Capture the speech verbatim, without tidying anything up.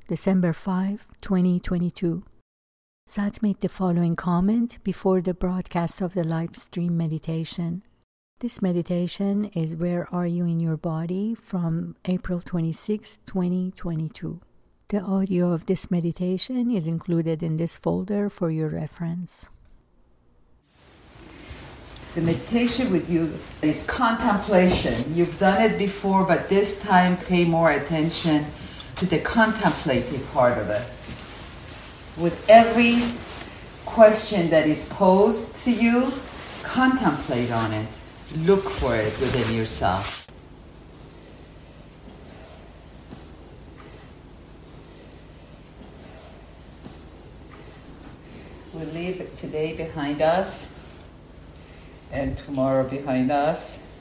December fifth, twenty twenty-two. Sat made the following comment before the broadcast of the live stream meditation. This meditation is Where Are You in Your Body from April twenty-sixth, twenty twenty-two. The audio of this meditation is included in this folder for your reference. The meditation with you is contemplation. You've done it before, but this time pay more attention to the contemplative part of it. With every question that is posed to you, contemplate on it. Look for it within yourself. We'll leave today behind us and tomorrow behind us.